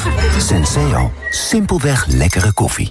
Senseo. Simpelweg lekkere koffie.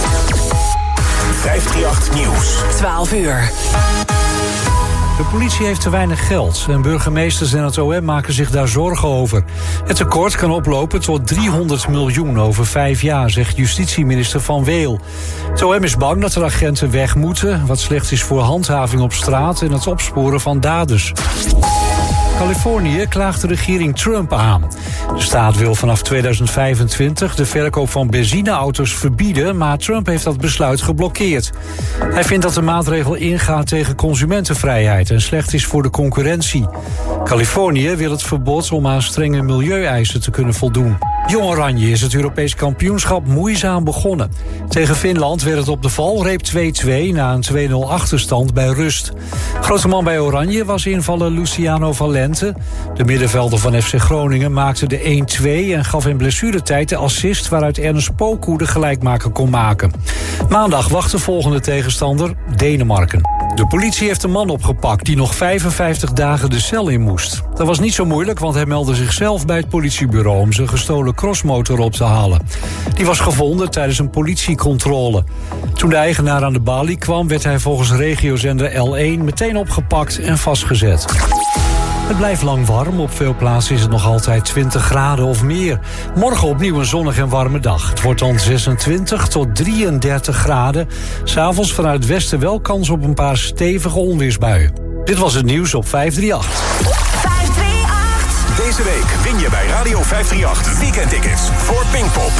538 Nieuws. 12 uur. De politie heeft te weinig geld en burgemeesters en het OM maken zich daar zorgen over. Het tekort kan oplopen tot 300 miljoen over 5 jaar, zegt justitieminister Van Weel. Het OM is bang dat er agenten weg moeten, wat slecht is voor handhaving op straat en het opsporen van daders. Californië klaagt de regering Trump aan. De staat wil vanaf 2025 de verkoop van benzineauto's verbieden, maar Trump heeft dat besluit geblokkeerd. Hij vindt dat de maatregel ingaat tegen consumentenvrijheid en slecht is voor de concurrentie. Californië wil het verbod om aan strenge milieueisen te kunnen voldoen. Jong Oranje is het Europees kampioenschap moeizaam begonnen. Tegen Finland werd het op de valreep 2-2 na een 2-0 achterstand bij rust. Grote man bij Oranje was invaller Luciano Valente. De middenvelder van FC Groningen maakte de 1-2 en gaf in blessuretijd de assist waaruit Ernest Poku de gelijkmaker kon maken. Maandag wacht de volgende tegenstander, Denemarken. De politie heeft een man opgepakt die nog 55 dagen de cel in moest. Dat was niet zo moeilijk, want hij meldde zichzelf bij het politiebureau om zijn gestolen crossmotor op te halen. Die was gevonden tijdens een politiecontrole. Toen de eigenaar aan de balie kwam, werd hij volgens regiozender L1 meteen opgepakt en vastgezet. Het blijft lang warm. Op veel plaatsen is het nog altijd 20 graden of meer. Morgen opnieuw een zonnige en warme dag. Het wordt dan 26 tot 33 graden. 'S'avonds vanuit het westen wel kans op een paar stevige onweersbuien. Dit was het nieuws op 538. 538. Deze week win je bij Radio 538 weekendtickets voor Pinkpop.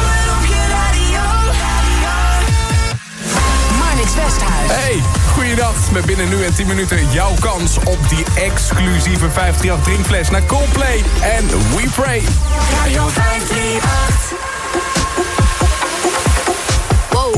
Marnix Westhuis. Hey, goeiedag. Met binnen nu en 10 minuten jouw kans op die exclusieve 538 drinkfles naar Coldplay en We Pray. Radio 538. Wow.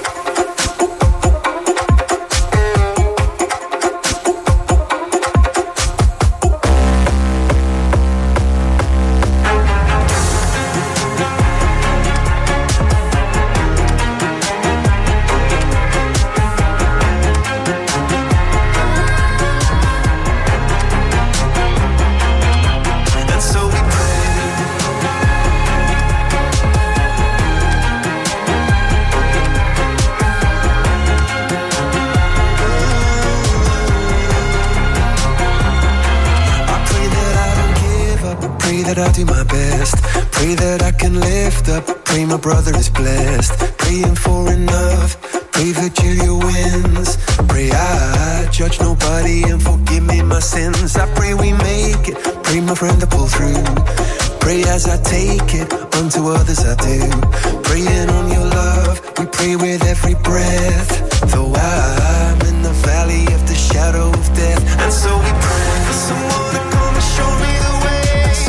I'll do my best. Pray that I can lift up. Pray my brother is blessed. Praying for enough. Pray Virginia wins. Pray I judge nobody and forgive me my sins. I pray we make it. Pray my friend to pull through. Pray as I take it. Unto others I do. Praying on your love. We pray with every breath. Though I'm in the valley of the shadow of death. And so we pray for someone to come and show me the way.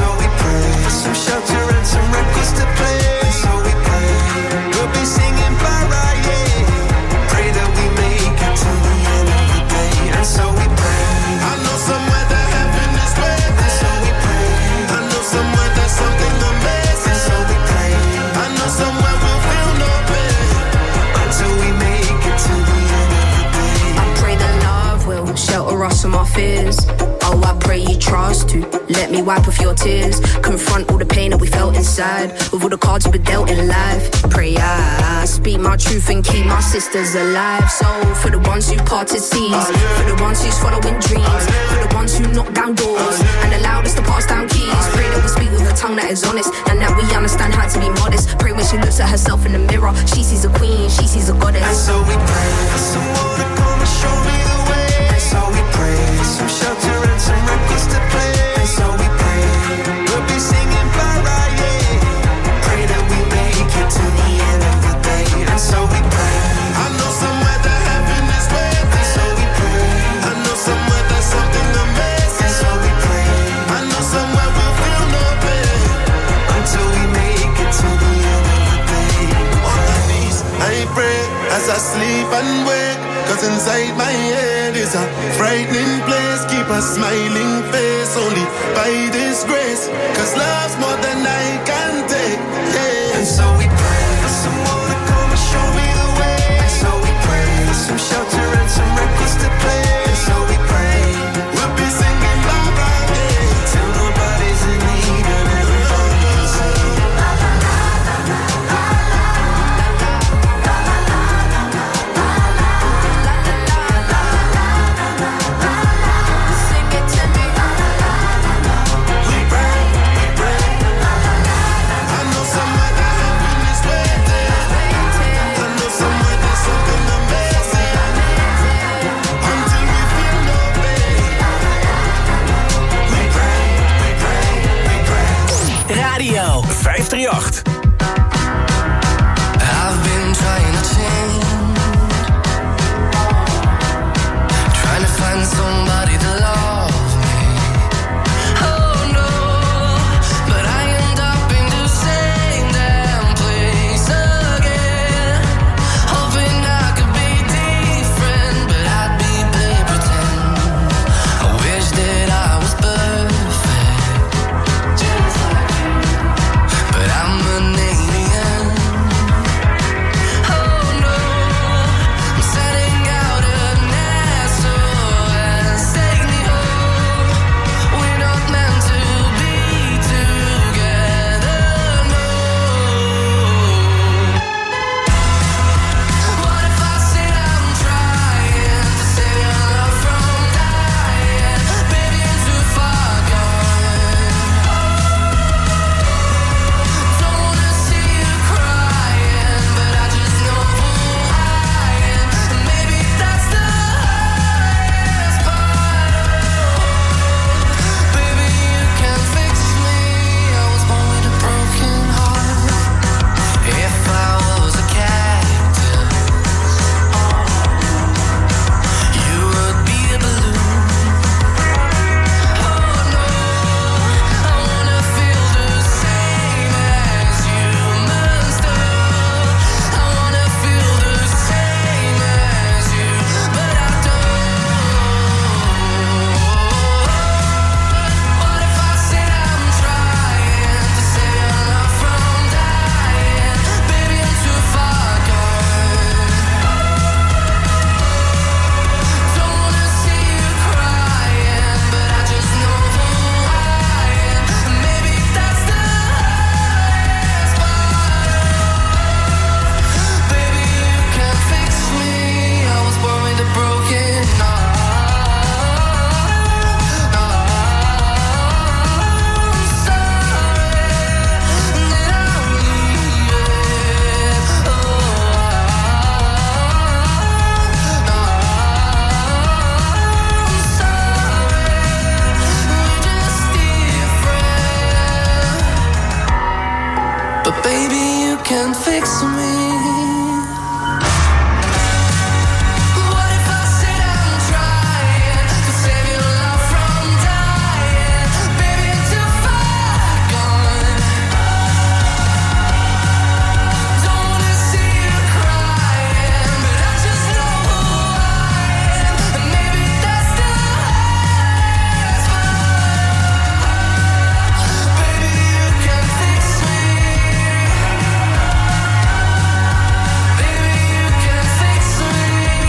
Some shelter and some records to play. So we pray, we'll be singing Mariah. Pray that we make it to the end of the day. And so we pray, I know somewhere that heaven is waiting. And so we pray, I know somewhere there's something amazing. And so we pray, I know somewhere we'll feel no pain until we make it to the end of the day. I pray that love will shelter us from our fears. Oh, I pray you trust to let me wipe off your tears. Confront all the pain that we felt inside with all the cards we've been dealt in life. Pray I speak my truth and keep my sisters alive. So for the ones who parted seas, for the ones who's following dreams, for the ones who knock down doors and allowed us to pass down keys. Pray that we speak with a tongue that is honest and that we understand how to be modest. Pray when she looks at herself in the mirror, she sees a queen, she sees a goddess. And so we pray for someone to come and show me the way. And so we pray for some shelter and some records to play. And so we pray, we'll be singing Mariah. Pray that we make it to the end of the day. And so we pray, I know somewhere that heaven is waiting. And so we pray, I know somewhere there's something amazing. And so we pray, I know somewhere we'll feel no pain until we make it to the end of the day. On my knees, I pray as I sleep and wake. 'Cause inside my head is a frightening place. Keep a smiling face only by this grace. 'Cause love's more than I can take, yeah. And so we pray for someone to come and show me the way. And so we pray for some shelter and some records to play. And so we pray, we'll be singing bye-bye, yeah, till nobody's in need and everybody's 538. I've been trying to change, trying to find somebody to love me. Oh no, but I end up in the same damn place again. Hoping I could be different, but I'd be play pretend. I wish that I was perfect, just like you, but I'm an alien. Oh no, I'm setting out an SOS. Take me home. We're not meant to be together, no. What if I said I'm trying to save your love from dying? Baby, I'm too far gone. Don't wanna see you crying, but I just know who I am. And maybe that's the hardest part. Baby, you can fix me. I was born with a broken heart. If I was a cactus, you would be a balloon. Oh no, I wanna feel the same as humans do. I wanna feel the same as you, but I don't. What if I said I'm trying to save your love from dying? Baby, I'm too far gone. Don't wanna see you crying, but I just know who I am. And maybe that's the hardest part. Baby, you can fix me. I was born with a broken heart. I'm sorry that I'm leaving. I'm sorry, we're just different. But baby, you can fix me. What if I said I'm trying to save your love from dying? Baby, I'm too far gone. Don't wanna see you crying, but I just know who I am. And maybe that's the hardest part. Baby, you can fix me. Baby, you can fix me.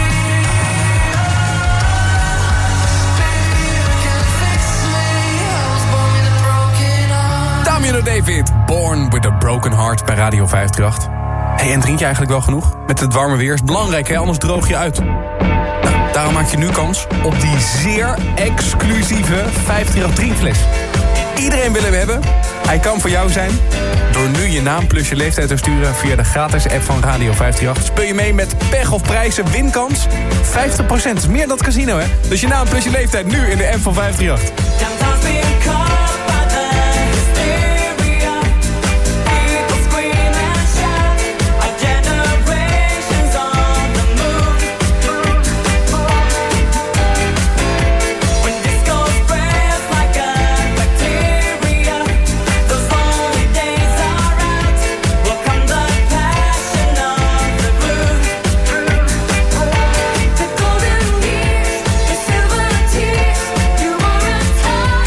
Baby, you can fix me. I was born with a broken heart. Damiano David, Born with a Broken Heart bij Radio 538. Hey, en drink je eigenlijk wel genoeg? Met het warme weer is belangrijk, hè? Anders droog je uit. Nou, daarom maak je nu kans op die zeer exclusieve 538 drinkfles. Iedereen wil hem hebben. Hij kan voor jou zijn. Door nu je naam plus je leeftijd te sturen via de gratis app van Radio 538... speel je mee met pech of prijzen, winkans 50%. Is meer dan het casino, hè? Dus je naam plus je leeftijd nu in de app van 538. The golden years, the silver tears, you are a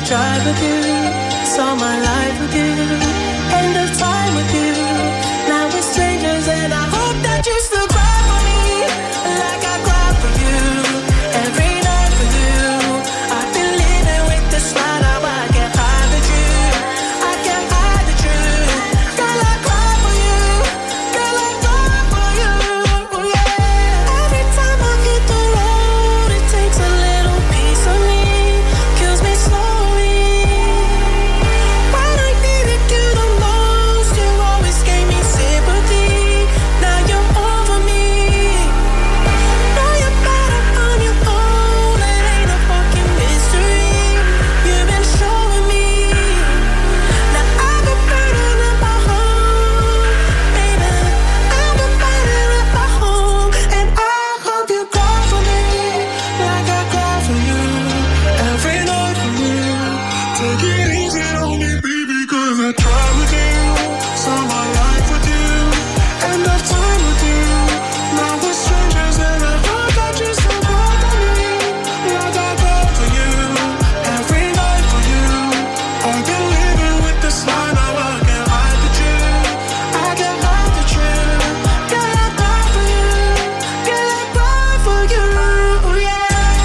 drive with you. Saw my life with you. End of time with you. Now we're strangers and I hope that you still cry for me like I cry for you. Every night for you. I've been living with this lie. Now I can't hide the truth. I can't hide the truth. Girl, I cry for you. Girl, I cry for you. Yeah. Every time I hit the road, it takes a little piece of me. Kills me slowly. When I needed you the most, you always gave me sympathy. Now you're over me. Know you're better on your own. It ain't a fucking mystery. You've been showing me. Now I've been burning up my home, baby. I've been burning up my home, and I hope you cry for me like I cry for you. Every night for you. Take it easy on me, baby, 'cause I try with you. Saw my life with you. End of time with you. Now we're strangers and I hope that you still cry for me like I cry for you. Every night for you. I've been living with this lie. Now I can't hide the truth. I can't hide the truth. Girl, I cry for you. Girl, I cry for you. Yeah.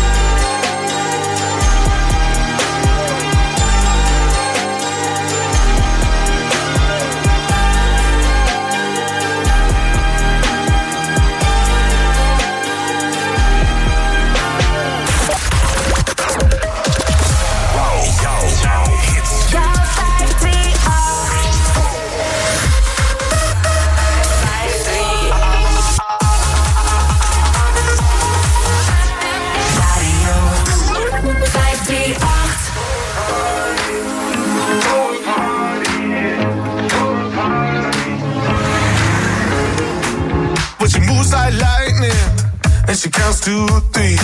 But she moves like lightning, and she counts to 3.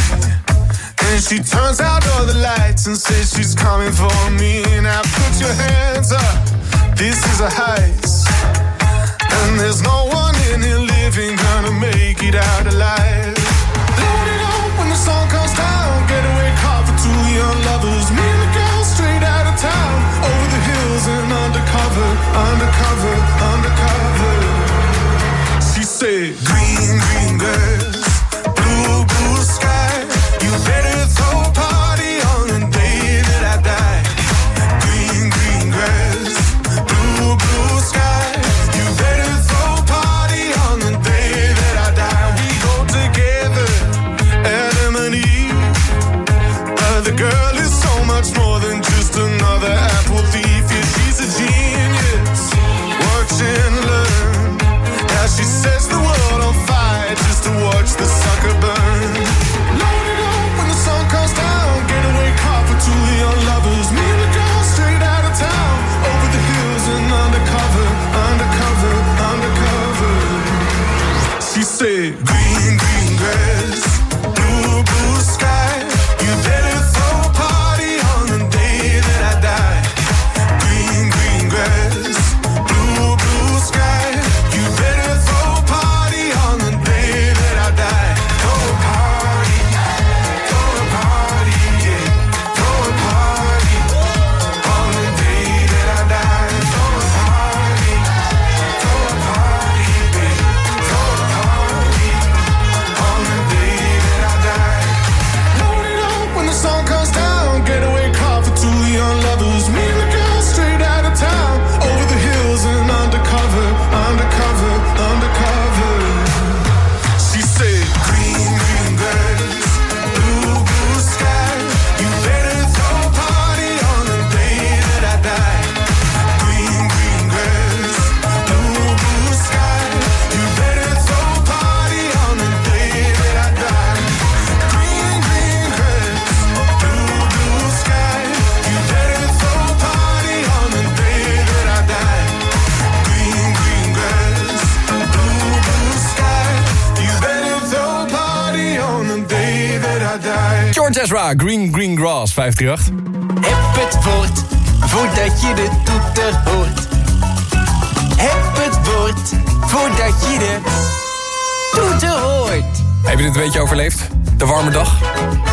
And she turns out all the lights and says she's coming for me. Now put your hands up, this is a heist. And there's no one in here living gonna make it out alive. Load it up when the sun comes down, getaway car for 2 young lovers. Me and the girl straight out of town, over the hills and undercover, undercover, undercover. She said, green, green grass, blue, blue sky. You better throw a party on the day that I die. Green, green grass, blue, blue sky. You better throw a party on the day that I die. We go together, Adam and Eve. The girl is so much more than just another apple thief. Yeah, she's a genius. Watch and learn. Now she sets the world on fire just to watch the sucker burn. Load it up when the sun comes down. Getaway car for 2 young lovers. Me and the girl straight out of town, over the hills and undercover, undercover, undercover. She said, green, green grass, blue, blue sky. You better throw a party on the day that I die. Green, green grass, blue, blue sky. You better throw a party on the day that I die. Throw a party, yeah. Throw a party on the day that I die. Throw a party, babe. Throw a party on the day that I die. Load it up when the sun comes down. Getaway car for 2 young lovers. Me and the girl straight out of town, over the hills and undercover, undercover, undercover. She said, green, green grass, blue, blue sky. You better throw a party on the day that I die. Green, green grass, blue, blue sky. You better throw a party on the day that I die. Green, green grass, blue, blue sky. You better throw a party on the day that I die. Green, green grass, blue, blue sky. You better throw a party on the day that I die. George Ezra, Green Green Grass, 538. Heb het woord, voordat je de toeter hoort. Heb het woord, voordat je de toeter hoort. Heb je dit een beetje overleefd? De warme dag?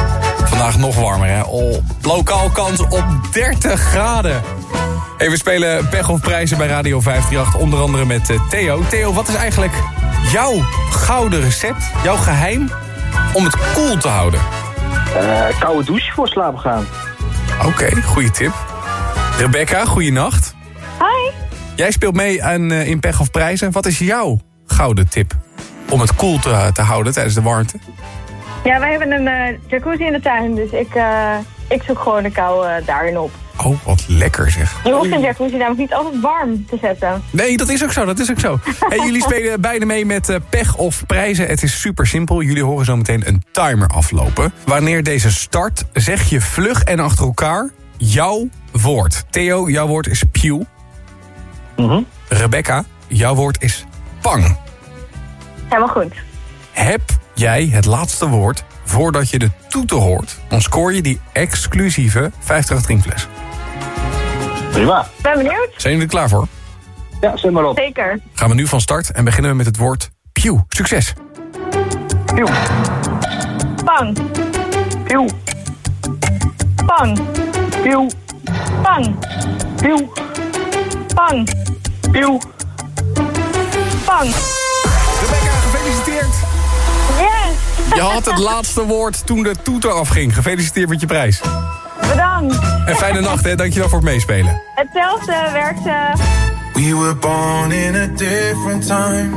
Vandaag nog warmer, hè? Lokaal kans op 30 graden. Hey, we spelen Pech of Prijzen bij Radio 538. Onder andere met Theo. Theo, wat is eigenlijk jouw gouden recept? Jouw geheim om het koel te houden? Koude douche voor slapen gaan. Oké, goede tip. Rebecca, goeienacht. Hi. Jij speelt mee in Pech of Prijzen. Wat is jouw gouden tip om het koel te houden tijdens de warmte? Ja, wij hebben een jacuzzi in de tuin, dus ik zoek gewoon de kou daarin op. Oh, wat lekker zeg. Je hoeft een jacuzzi namelijk niet altijd warm te zetten. Nee, dat is ook zo. Hey, jullie spelen beide mee met Pech of Prijzen. Het is super simpel. Jullie horen zo meteen een timer aflopen. Wanneer deze start, zeg je vlug en achter elkaar jouw woord. Theo, jouw woord is pew. Rebecca, jouw woord is pang. Helemaal goed. Heb jij het laatste woord voordat je de toeter hoort, dan scoor je die exclusieve 50 drinkfles. Prima. Ben benieuwd. Zijn jullie er klaar voor? Ja, zet maar op. Zeker. Gaan we nu van start en beginnen we met het woord pew. Succes. Pew. Pang. Pew. Pang. Pew. Pang. Pew. Pang. Pew. Pang. Rebecca, gefeliciteerd. Yes. Je had het laatste woord toen de toeter afging. Gefeliciteerd met je prijs. Bedankt. En fijne nacht, hè. Dankjewel voor het meespelen. Hetzelfde, werkt ze. We were born in a different time.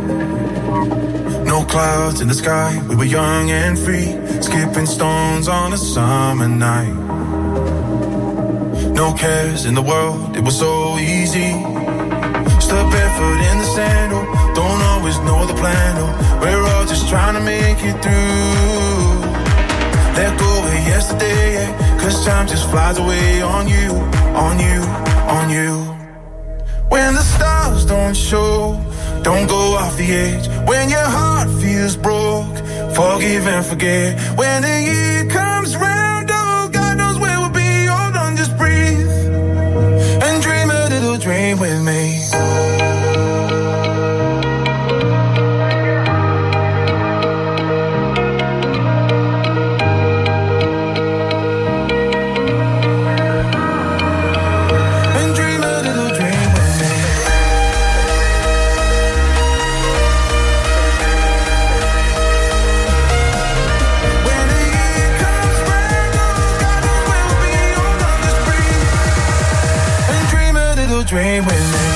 No clouds in the sky. We were young and free. Skipping stones on a summer night. No cares in the world. It was so easy. Step barefoot in the sandal. Don't always know the plan. We're all just trying to make it through. Let go of yesterday, yeah. 'Cause time just flies away on you, on you, on you. When the stars don't show, don't go off the edge. When your heart feels broke, forgive and forget. When the year comes round, oh, God knows where we'll be. Hold on, just breathe and dream a little dream with me. Dream with me.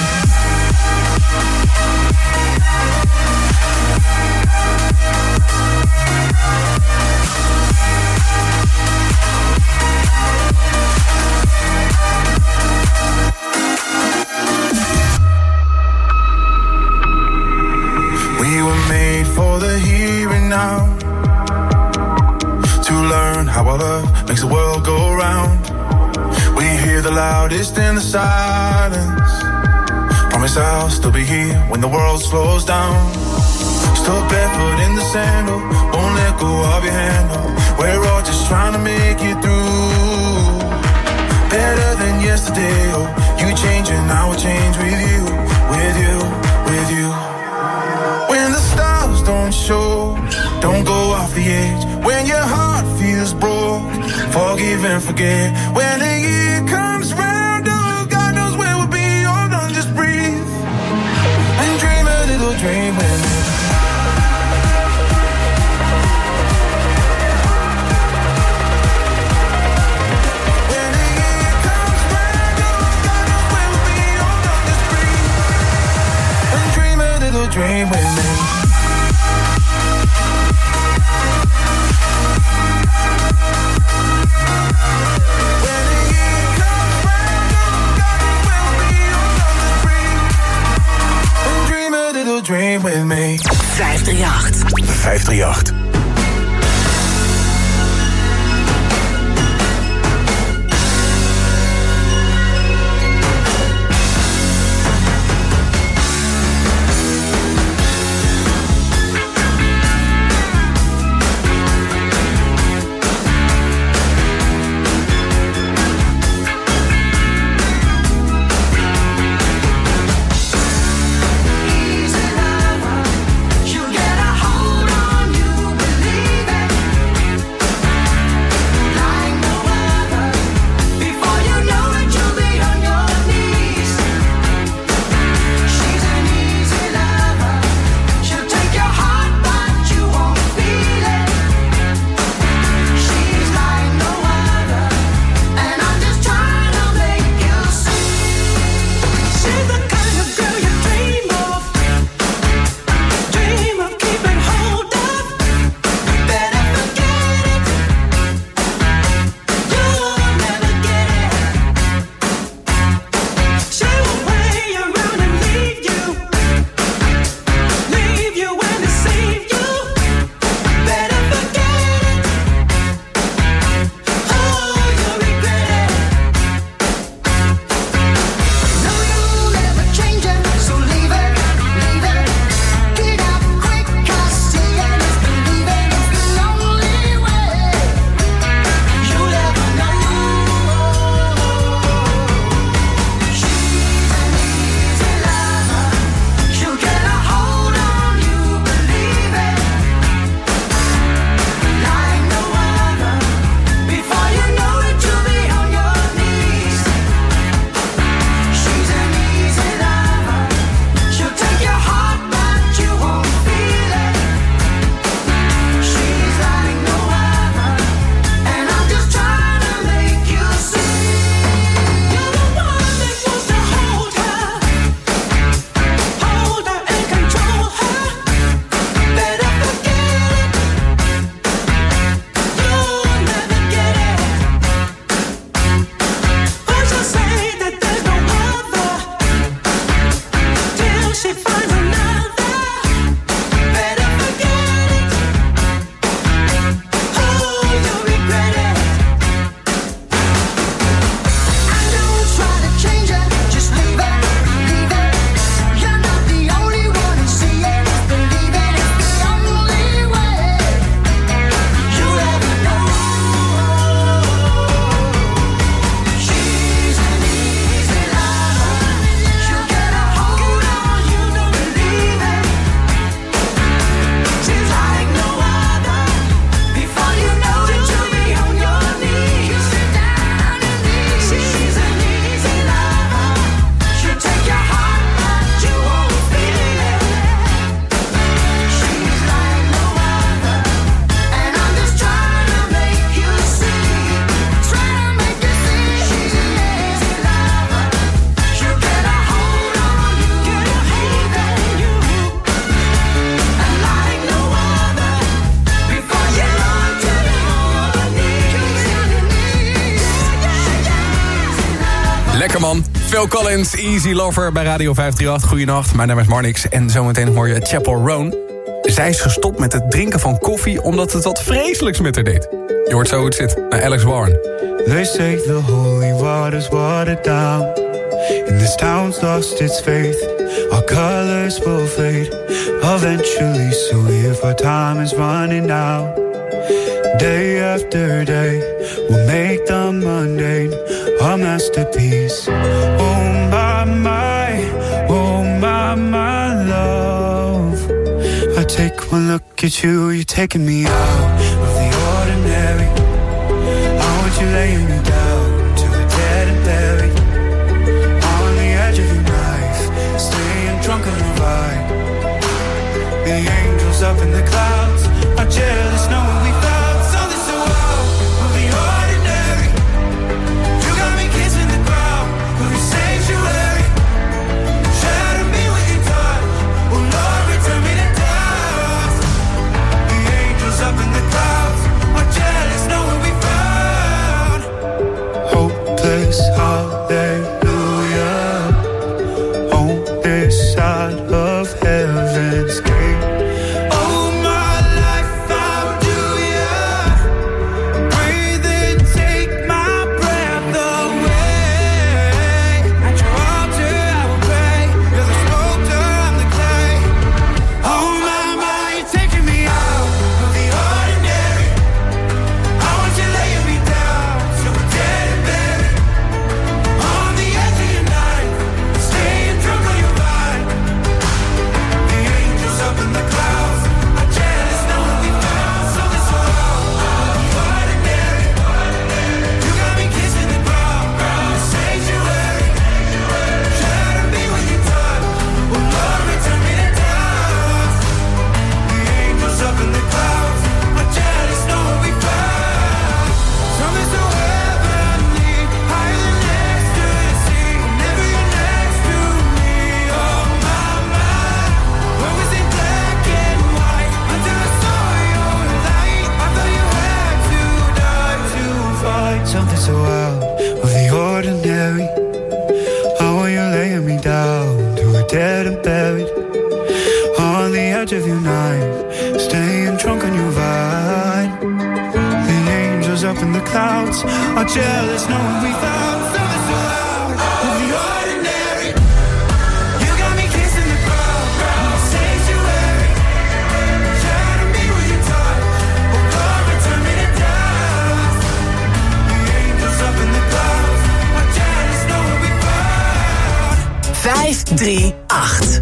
We were made for the here and now. To learn how our love makes the world go round. We hear the loudest in the silence. Promise I'll still be here when the world slows down. Still barefoot in the sandal, won't let go of your handle. We're all just trying to make it through. Better than yesterday, oh, you change and I will change with you, with you, with you. When the stars don't show, don't go off the edge. When your heart feels broke, forgive and forget. When the year comes round, oh, God knows where we'll be. Hold on, just breathe and dream a little dream with me. When the year comes round, oh, God knows where we'll be. Hold on, just breathe and dream a little dream with me. Dream with me. 538. 538. Easy lover, you get a hold on you. Phil Collins, Easy Lover bij Radio 538. Goedenacht, mijn naam is Marnix en zometeen hoor je Chapel Roan. Zij is gestopt met het drinken van koffie omdat het wat vreselijks met haar deed. Je hoort zo hoe het zit, naar Alex Warren. They say the holy water's watered down, and this town's lost its faith. Our colors will fade eventually, so if our time is running out, day after day, we'll make the mundane a masterpiece. Oh my love, I take one look at you, you're taking me out of the ordinary. I want you laying me down to the dead and buried, on the edge of your knife, staying drunk on the vine. The angels up in the clouds are jealous knowing we found something so out of the ordinary. You got me kissing the ground of your sanctuary. Shadow me with your touch, oh Lord, return me to dust. The angels up in the clouds are jealous knowing we found hopeless hallelujah on this side of heaven's gate. Something so out of the ordinary. How are you laying me down to a dead and buried, on the edge of your knife, staying drunk on your vine. The angels up in the clouds are jealous knowing we found something so out of the ordinary. You got me kissing the ground, sanctuary. Shadow me with your touch, oh Lord, return me to dust. Up in the clouds, are jealous knowing we found 538.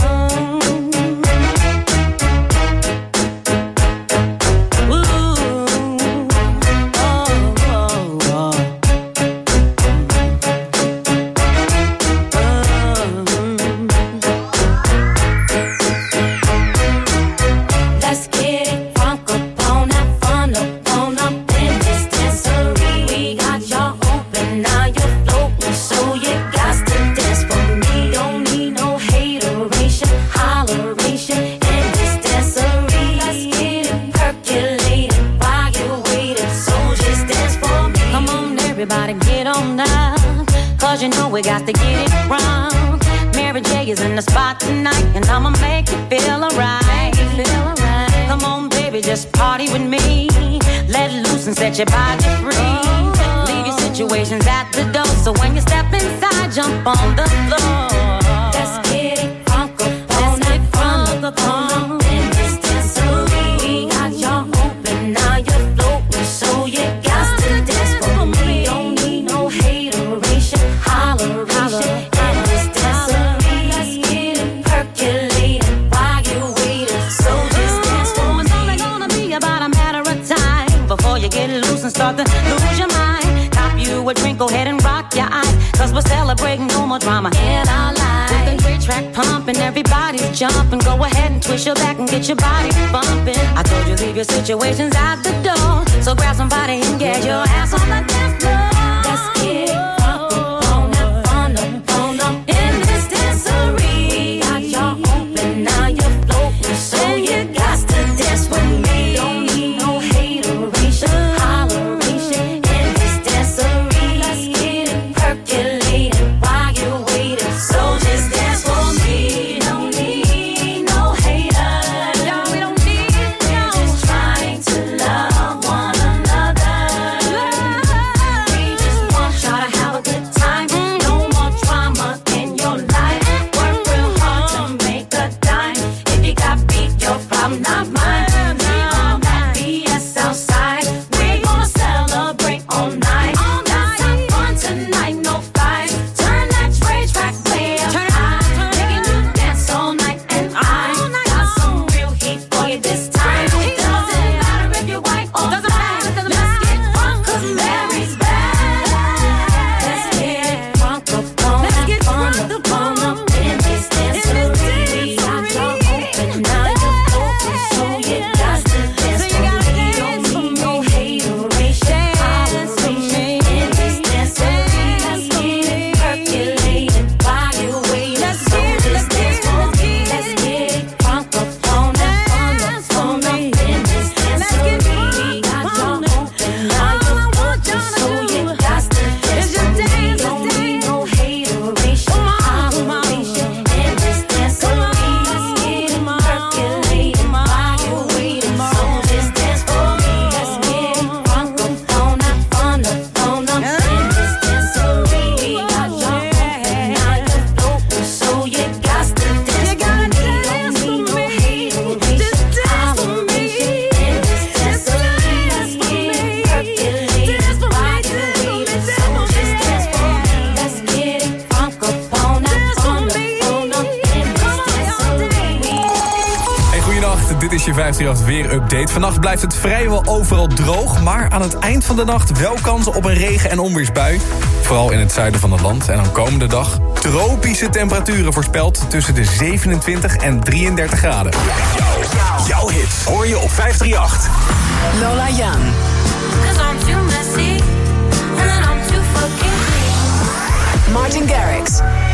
You know we got to get it wrong. Mary J is in the spot tonight, and I'ma make you feel alright. Come on, baby, just party with me. Let loose and set your body free. Leave your situations at the door, so when you step inside, jump on the floor. Let's get it crunk up on in this dancery. We got y'all open, now you're floating, so you got to dance for me. Don't need no hateration, holleration in this dancery. Let's get it percolating while you waiting, so just dance for me. It's only gonna be about a matter of time before you get loose and start to lose your mind. Cop you a drink, go ahead and rock your eyes, cause we're celebrating no more drama in our lives. With a great track pumping, everybody's jumping. Go ahead and twist your back and get your body bumping. I told you leave your situations at the door, so grab somebody and get your ass on the dance floor. Let's get it on up in this dancery. Got y'all open, now you're floating, so you got to dance with me. Don't need no hateration, holleration in this dancery. Let's get it percolating while you dit is je 538 weer-update. Vannacht blijft het vrijwel overal droog, maar aan het eind van de nacht wel kansen op een regen- en onweersbui. Vooral in het zuiden van het land. En dan komende dag tropische temperaturen voorspeld tussen de 27 en 33 graden. Jouw hits hoor je op 538. Lola Young. Martin Garrix.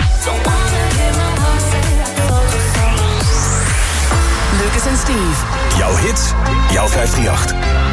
Lucas en Steve. Jouw hits, jouw 538.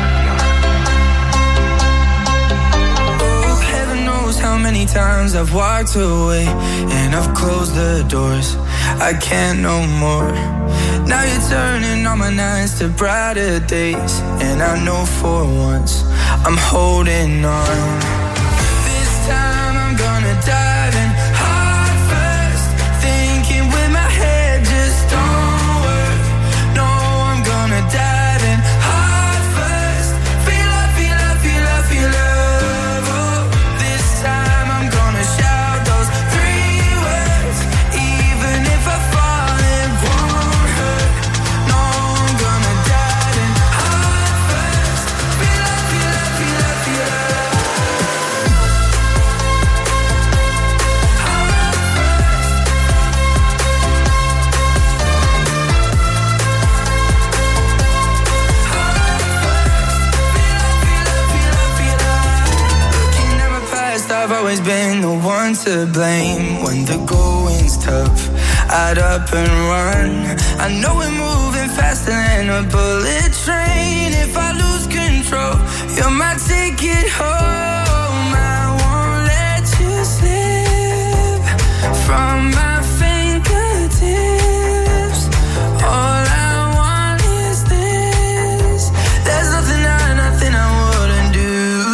Oh, heaven knows how many times I've walked away and I've closed the doors. I can't no more. Now you're turning all my nights to brighter days, and I know for once I'm holding on. This time I'm gonna dive in heart first, thinking with my head just don't work. No, I'm gonna dive in heart first, feel love, feel love, feel love, feel love. Oh, this time I'm gonna shout those 3 words, even if I fall it won't hurt. No, I'm gonna dive in heart first, feel love, feel love, feel love, feel love. I've always been the one to blame. When the going's tough, I'd up and run. I know we're moving faster than a bullet train. If I lose control, you're my ticket home. I won't let you slip from my fingertips. All I want is this. There's nothing I wouldn't do.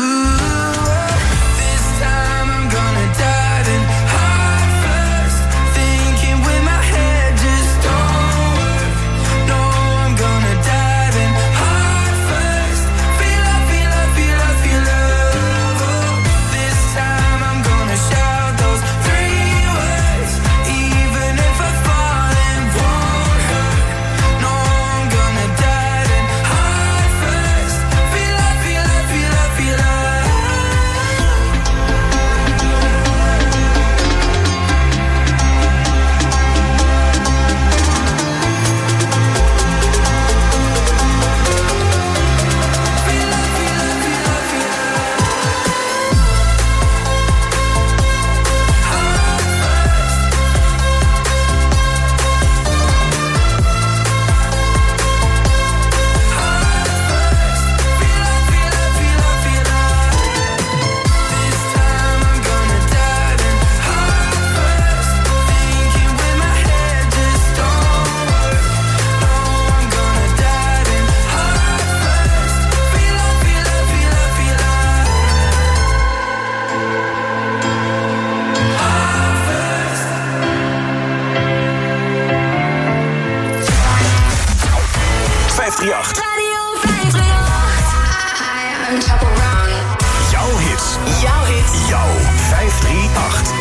Jouw hits. Jouw 538.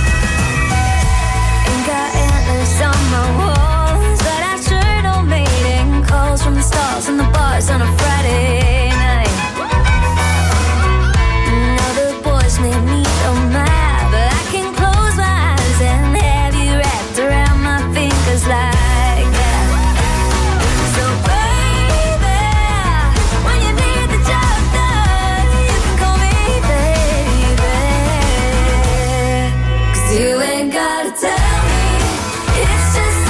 Ain't got antlers on my walls, but I sure don't mating calls from the stars and the bars on a Friday night. Other boys may meet on my, but I can close my eyes and have you wrapped around my fingers like that. So baby, when you need the job done, you can call me baby. 'Cause you ain't gotta tell me, it's just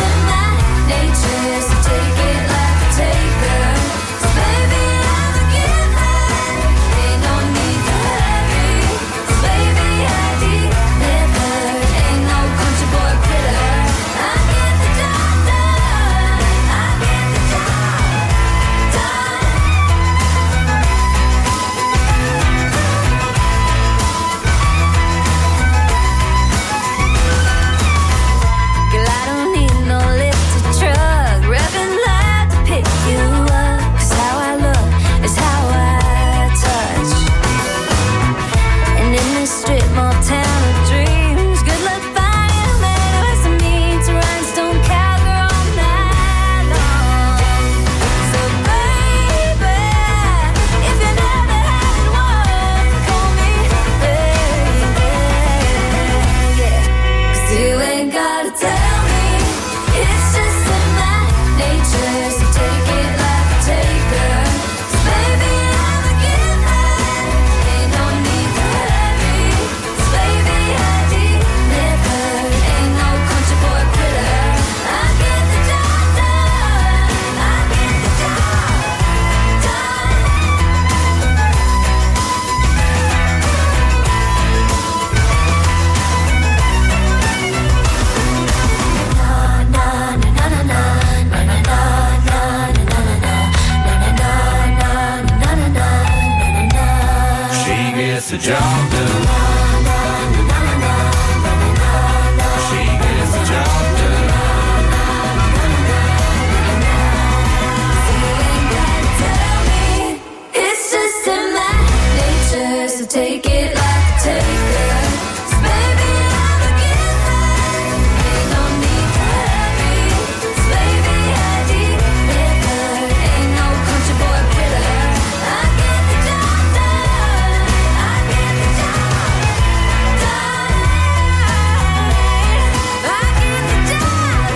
the job done. She gets the job done. It's just in my nature, so take it like a taker. 'Cause baby, I'm a giver. Ain't no need to hurry. 'Cause baby, I deliver. Ain't no country boy quitter. I get the job done. I get the job done. I get the job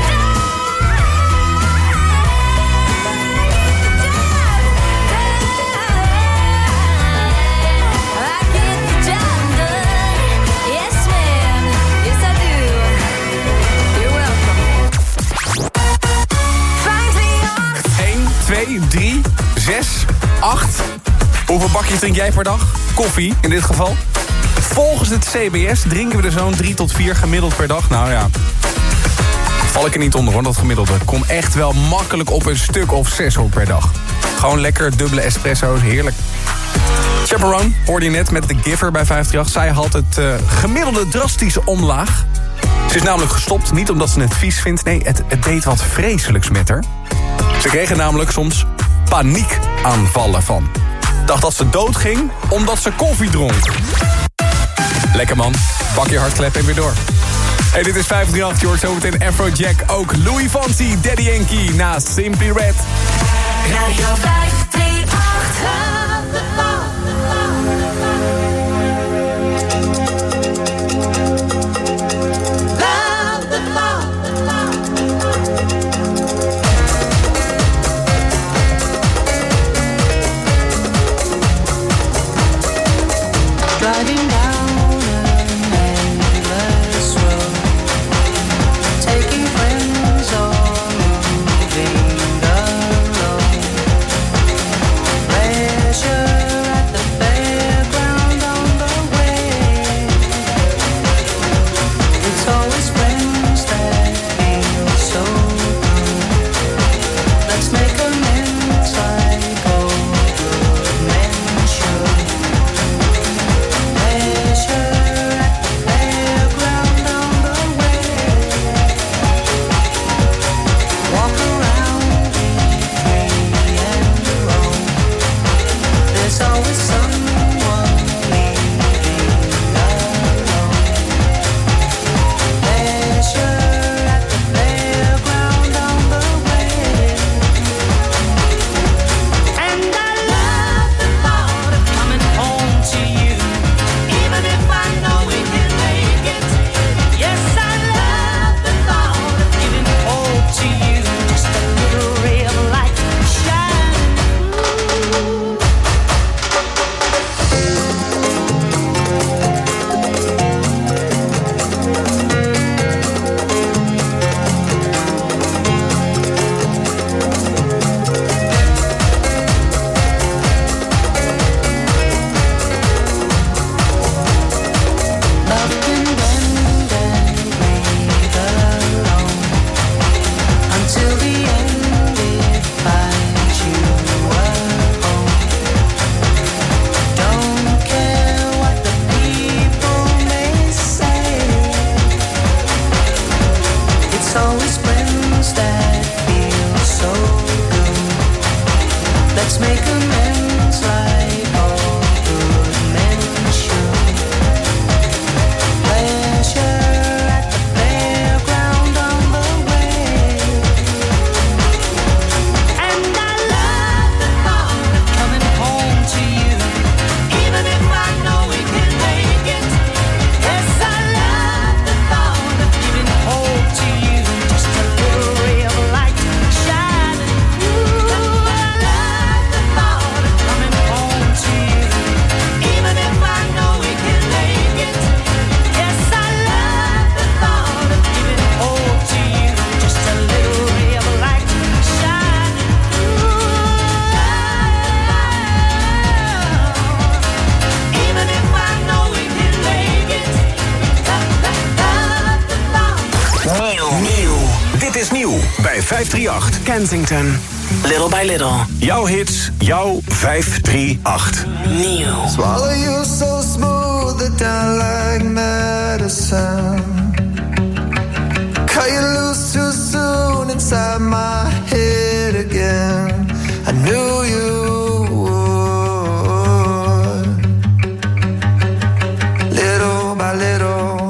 Yes, ma'am. Yes, I do. You're welcome. 538. 1, 2, 3, 6, 8. Hoeveel bakjes drink jij per dag? Koffie, in dit geval. Volgens het CBS drinken we er zo'n 3 tot 4 gemiddeld per dag. Nou ja, val ik er niet onder hoor, dat gemiddelde. Kom echt wel makkelijk op een stuk of 6 hoor per dag. Gewoon lekker dubbele espresso's, heerlijk. Chaperone hoorde je net met The Giver bij 538. Zij had het gemiddelde drastisch omlaag. Ze is namelijk gestopt, niet omdat ze het vies vindt. Nee, het deed wat vreselijks met haar. Ze kreeg er namelijk soms paniekaanvallen van. Dacht dat ze doodging omdat ze koffie dronk. Lekker man, pak je hartklep en weer door. Hey, dit is 538, je hoort zometeen Afrojack. Ook Louis Fonsi, Daddy Yankee na Simply Red. Radio 538. Driving down an endless road, taking friends or moving alone. Pleasure at the fairground on the way. It's always friends that feel so good. Let's make amends like all good men should. is nieuw bij 538. Kensington. Little by little. Jouw hits, jouw 538. Nieuw. Swallow you so smooth it down like medicine. Cut you loose too soon inside my head again. I knew you would. Little by little.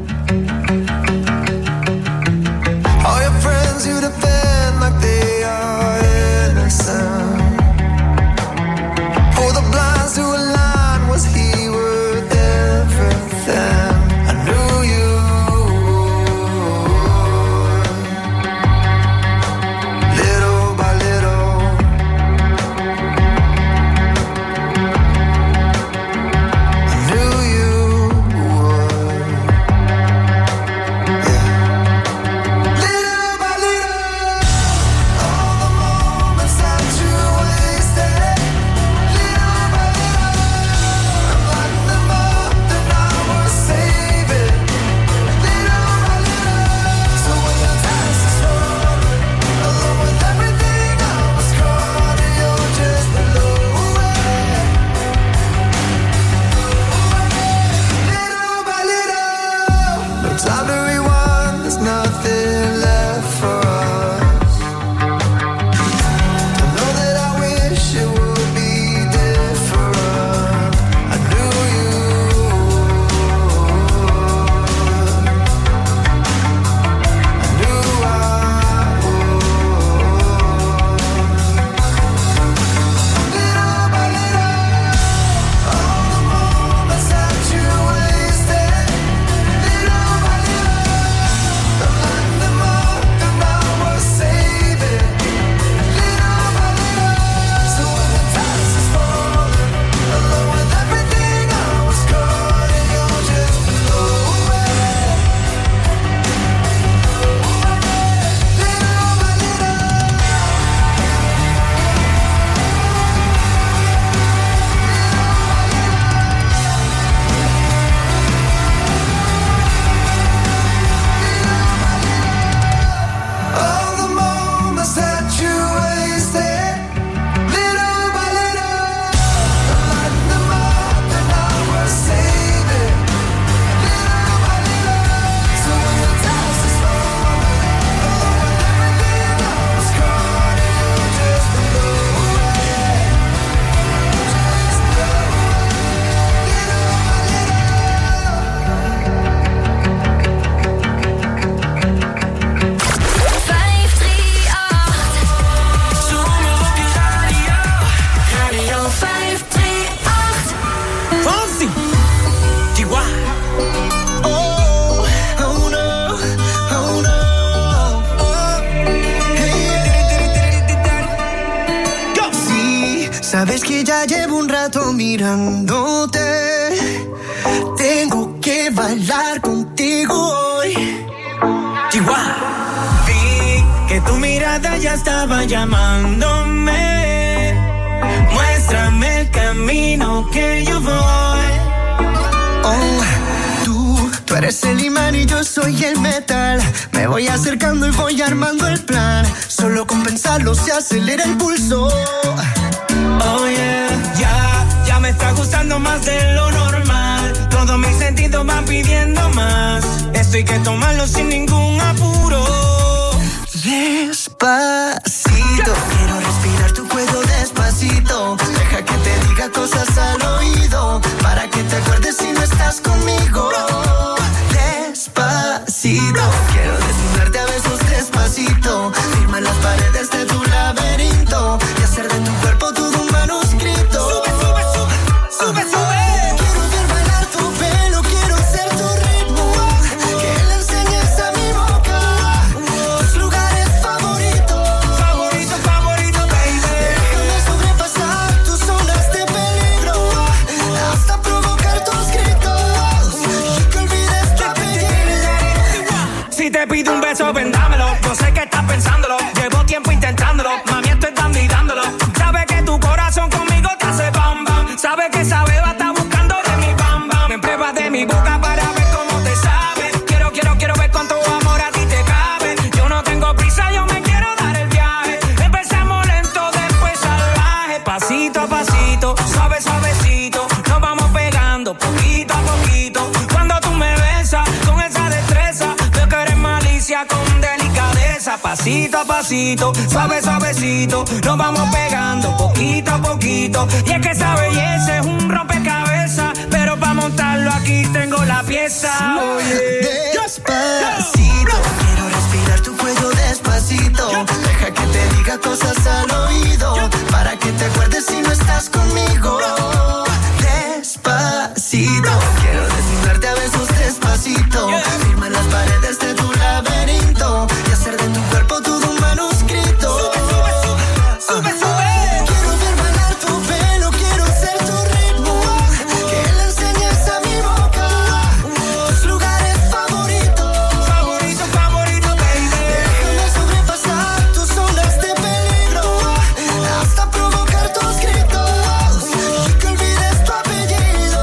All your friends you defend like they are innocent. For the blinds to align, was he worth everything? I knew you would. Little by little. I knew you would. Yeah. Little by little. All the moments that you wasted. Little by little. I'm lighting them up, then I will save it. Little by little. So when the dust is falling, along with everything I was caught, you're just below it. Little by little. No time to rewind, there's nothing left for us. I know that I wish it would be different. I knew you would. I knew I would. Little by little, all the moments that you wasted. Little by little, I'm lighting them up, then I will save it. Little by little, so when the dust is falling, along with everything I was caught, and you're just below it. Little by little. All the moments that you wasted, little by little, I'm lighting them up, and I will save it. Little by little, so when the dust is falling, along with everything I was caught, and you're just below it. Just below it. Little by Radio 538. Fonzie. Chihuahua. Oh, oh no, oh no. Sí, sabes que ya llevo un rato mirándote. Tengo que bailar contigo hoy. Chihuahua. Vi que tu mirada ya estaba llamándome. Muéstrame el camino que yo voy. Oh, tú eres el imán y yo soy el metal. Me voy acercando y voy armando el plan. Solo con pensarlo se acelera el pulso. Oh yeah, ya me está gustando más de lo normal. Todos mis sentidos van pidiendo más. Esto hay que tomarlo sin ningún apuro. Despacito, quiero respirar tu cuello despacito. Deja que te diga cosas al oído, para que te acuerdes si no estás conmigo. Despacito, quiero desnudarte a besos despacito. Firma las paredes de tu laberinto y hacer de tu cuerpo todo un manuscrito. Sube, sube, sube, sube, sube. Quiero ver bailar tu pelo, quiero ser tu ritmo. Que le enseñes a mi boca tus lugares favoritos. Favorito, favorito, baby. Déjame sobrepasar tus zonas de peligro hasta provocar tus gritos. Yo esa pasito a pasito, suave suavecito, nos vamos pegando poquito a poquito. Y es que esa belleza es un rompecabezas, pero para montarlo aquí tengo la pieza. Oye, despacito, quiero respirar tu cuello despacito. Deja que te diga cosas al oído, para que te acuerdes si no estás conmigo. Despacito, quiero desnudarte a besos despacito. Firma las paredes de tu laberinto y hacer de tu cuerpo todo un manuscrito. Sube, sube. Quiero ver bailar tu pelo, quiero ser tu ritmo. Que le enseñes a mi boca tus lugares favoritos. Favorito, baby. Déjame sobrepasar tus zonas de peligro, hasta provocar tus gritos y que olvides tu apellido.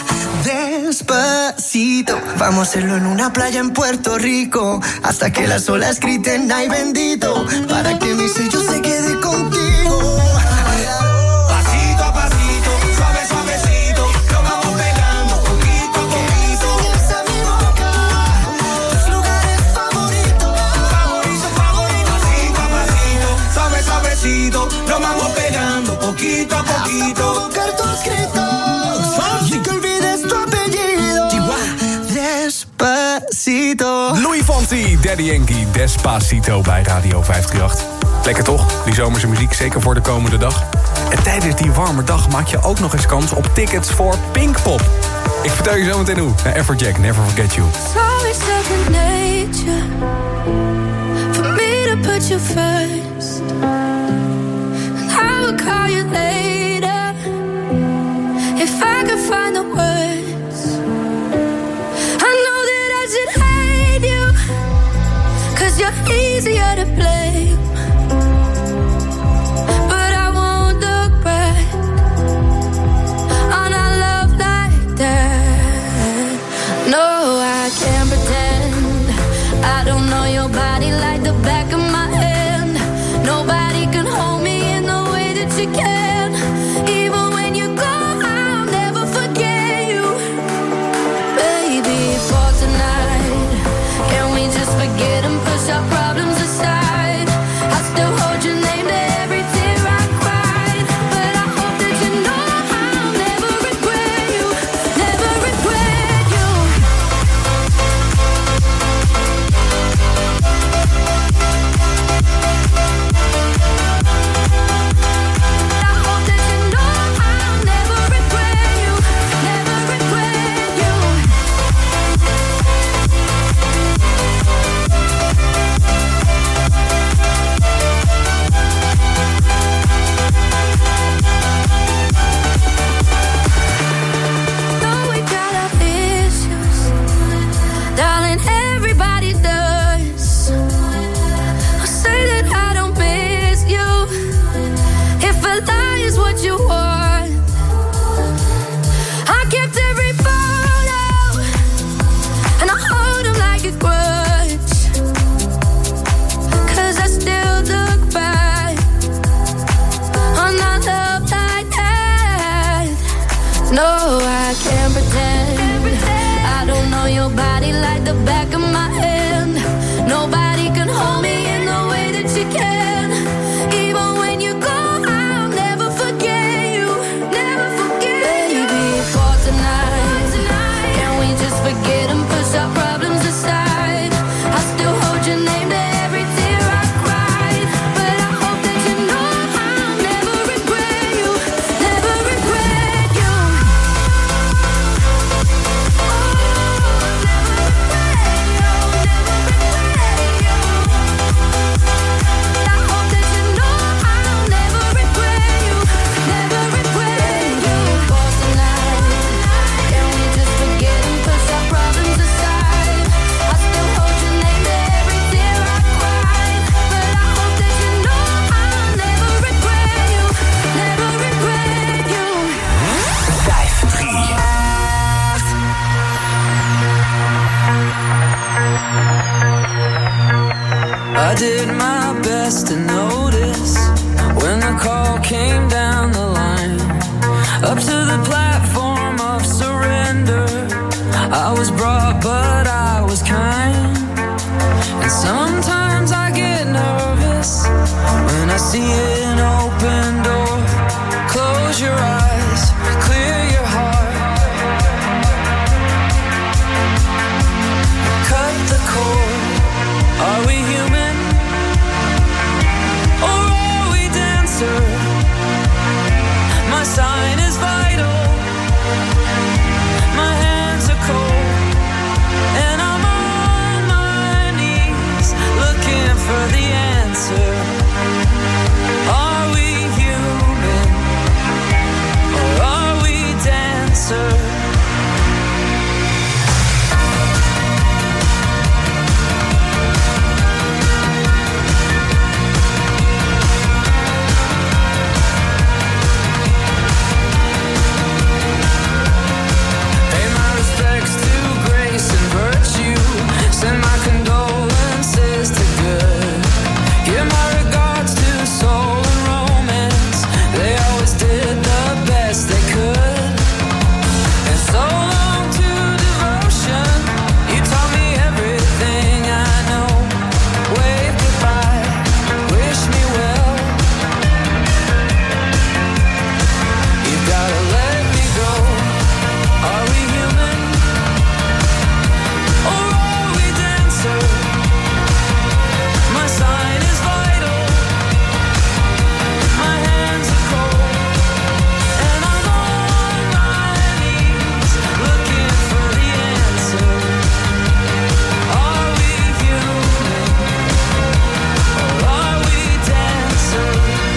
Despacito, vamos a hacerlo en una playa en Puerto Rico, hasta que las olas griten ay bendito, para que mi sello se quede contigo. Pasito a pasito, suave suavecito, nos vamos pegando poquito a poquito. Enseñas a mi boca tus lugares favoritos. Favorito, pasito a pasito, suave suavecito, nos vamos pegando poquito a poquito. Hasta provocar tus gritos y que olvides tu apellido. Despacito. Louis Fonsi, Daddy Yankee, Despacito bij Radio 538. Lekker toch, die zomerse muziek, zeker voor de komende dag. En tijdens die warme dag maak je ook nog eens kans op tickets voor Pinkpop. Ik vertel je zo meteen hoe. Naar Everjack, Never Forget You. It's always second nature for me to put you first. And I will call you later if I could find the words. I know that I should hate you, 'cause you're easier to blame. But I won't look back on our love like that. No, I can't pretend I don't know your body like the back of my hand. Nobody can hold me in the way that you can. Even when you go, I'll never forget you. Baby, for tonight, can we just forget and push our problems aside? I still hold your name to every tear I cried. But I hope that you know I'll never regret you. Never regret you. I hope that you know I'll never regret you. Never regret you. Though we got our issues, darling, everybody does. I'll say that I don't miss you. If a lie is what you want, I kept every photo and I hold them like a grudge. 'Cause I still look back on our love like that. No, I can't pretend I don't know your body like the back of my hand. Nobody can hold me in the way that you can. Even when you go, I'll never forget you. Never forget you. Baby, for tonight, can we just forget and push our problems aside? I still hold your name to every tear I cried. But I hope that you know I'll never regret you. Never regret you. I did my best to notice when the call came down the line, up to the platform of surrender. I was brought, but I was kind, and sometimes I get see an open door. Close your eyes, clear your heart. Cut the cord. Are we human? Or are we dancer? My sign is vital. My hands are cold. And I'm on my knees looking for the answer. Are we human? Or are we dancer? Send my condolences to good. Give my regards to soul and romance. They always did the best they could. And so long to devotion. You taught me everything I know. Wave goodbye, wish me well. You gotta let me go. Are we human? My sign is vital. My hands are cold. And I'm on my knees looking for the answer. Are we human? Or are we dancer?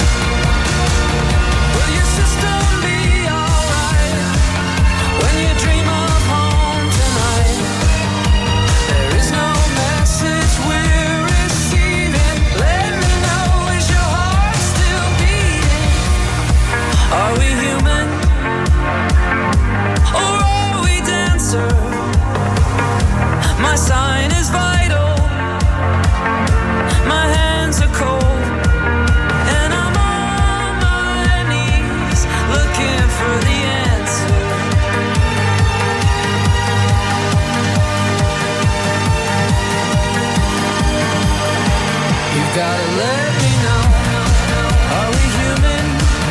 Will your system be alright when you dream of home tonight? There is no message we're receiving. Let me know, is your heart still beating? Are we human? Or are we dancer? My sign is vital. My hands are cold. And I'm on my knees looking for the answer. You gotta let me know. Are we human?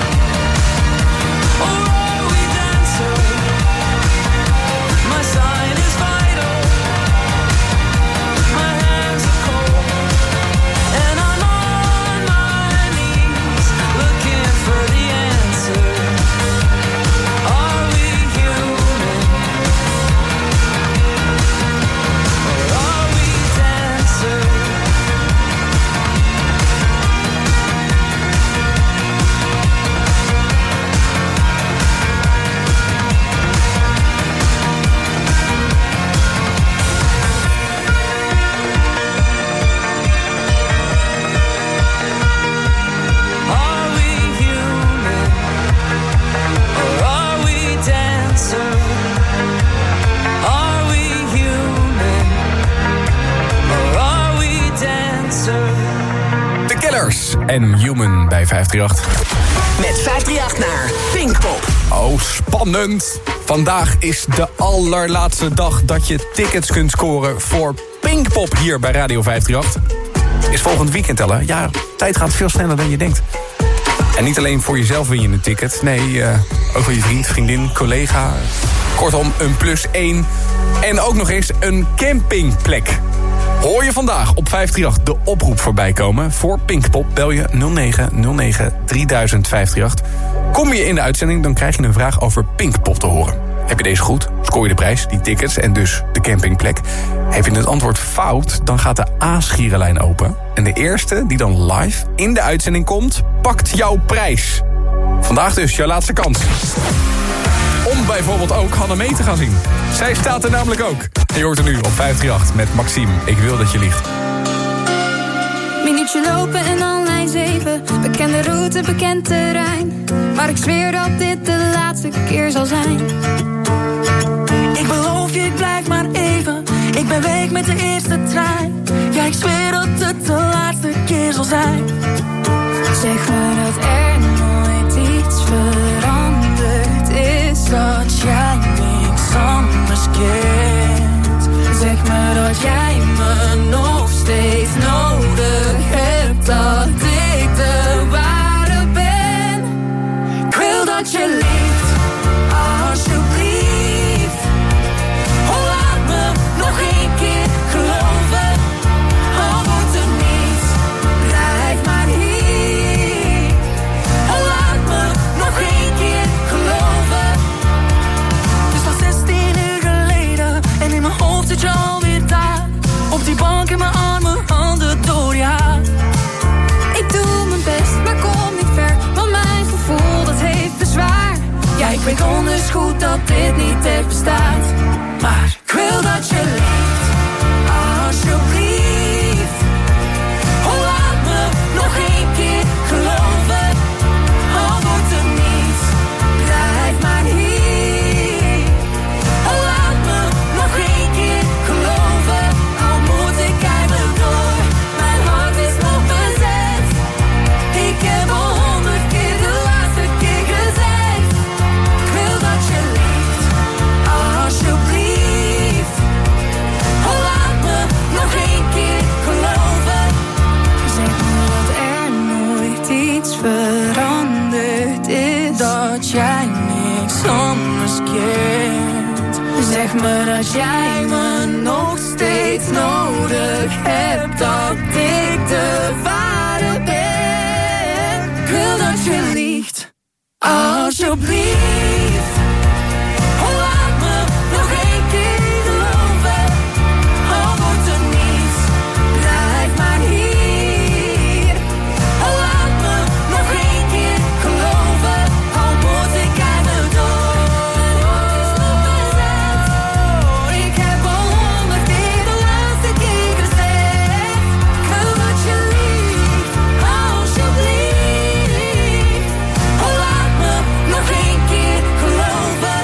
Or are we dancer? My sign is vital. My hands are cold. And I'm on my knees looking for the answer. Are we human? Or are we dancer? Are we human? Or are we dancer? Are we human? Or are we dancer? The Killers en Human bij 538. Met 538 naar Pinkpop. Oh, spannend. Vandaag is de allerlaatste dag dat je tickets kunt scoren voor Pinkpop hier bij Radio 538. Is volgend weekend tellen. Ja, tijd gaat veel sneller dan je denkt. En niet alleen voor jezelf win je een ticket. Nee, ook voor je vriend, vriendin, collega. Kortom, een +1. En ook nog eens een campingplek. Hoor je vandaag op 538 de oproep voorbij komen voor Pinkpop, bel je 0909 3000 538. Kom je in de uitzending, dan krijg je een vraag over Pinkpop te horen. Heb je deze goed, scoor je de prijs, die tickets en dus de campingplek. Heb je het antwoord fout, dan gaat de A-schierenlijn open. En de eerste die dan live in de uitzending komt, pakt jouw prijs. Vandaag dus jouw laatste kans. Om bijvoorbeeld ook Hanne mee te gaan zien. Zij staat er namelijk ook. En je hoort er nu op 538 met Maxime. Ik wil dat je liegt. Minuutje lopen en dan lijn 7. Bekende route, bekend terrein. Maar ik zweer dat dit de laatste keer zal zijn. Ik beloof je, ik blijf maar even. Ik ben weg met de eerste trein. Ja, ik zweer dat het de laatste keer zal zijn. Zeg me dat er nooit iets veranderd is. Dat jij niks anders kent. Zeg me dat jij me nog steeds nodig hebt. Dat ik de waarheid dat dit niet echt bestaat. Maar ik wil dat je leeft, alsjeblieft. Oh, laat me nog één keer geloven. Al wordt er niets, blijf maar hier. Oh, laat me nog één keer geloven. Al moet ik eigenlijk door, mijn hart is nog bezet. Ik heb al 100 keer de laatste keer gezegd. Ik wil dat je leeft, alsjeblieft. Oh, laat me nog één keer geloven. Zeg me dat er nooit iets veranderd is. Dat jij niks anders kent. Zeg me dat jij me nog steeds nodig hebt. Dat ik de ware ben. Ik wil dat je liegt, alsjeblieft. Oh, laat me nog één keer geloven. Al wordt er niets, blijf maar hier. Oh, laat me nog één keer geloven. Al moet ik eigenlijk door. Ik heb al 100 keer de laatste keer gezegd. Ik wil dat je liegt, alsjeblieft. Oh, laat me nog één keer geloven.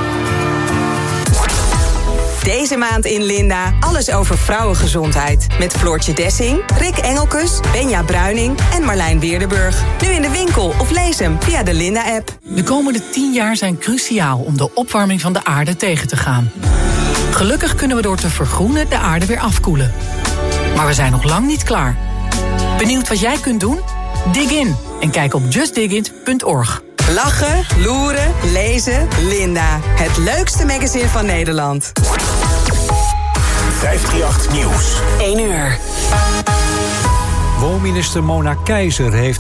Deze maand in Linda alles over vrouwengezondheid. Met Floortje Dessing, Rick Engelkes, Benja Bruining en Marlijn Weerdenburg. Nu in de winkel of lees hem via de Linda-app. De komende 10 jaar zijn cruciaal om de opwarming van de aarde tegen te gaan. Gelukkig kunnen we door te vergroenen de aarde weer afkoelen. Maar we zijn nog lang niet klaar. Benieuwd wat jij kunt doen? Dig in en kijk op justdigit.org. Lachen, loeren, lezen, Linda. Het leukste magazine van Nederland. 538 Nieuws. 1 uur. Woonminister Mona Keizer heeft